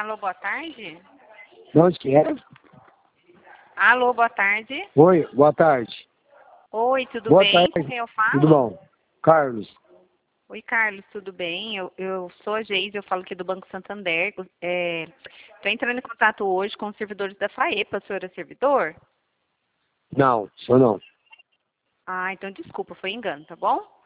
Alô, boa tarde? De onde que é? Alô, boa tarde. Oi, boa tarde. Oi, tudo Boa bem? tarde. Com quem eu falo? Tudo bom? Carlos. Oi, Carlos, tudo bem? Eu sou a Geise, eu falo aqui do Banco Santander. Estou entrando em contato hoje com os servidores da FAEPA. O senhor é servidor? Não, sou não. Ah, então desculpa, foi engano, tá bom?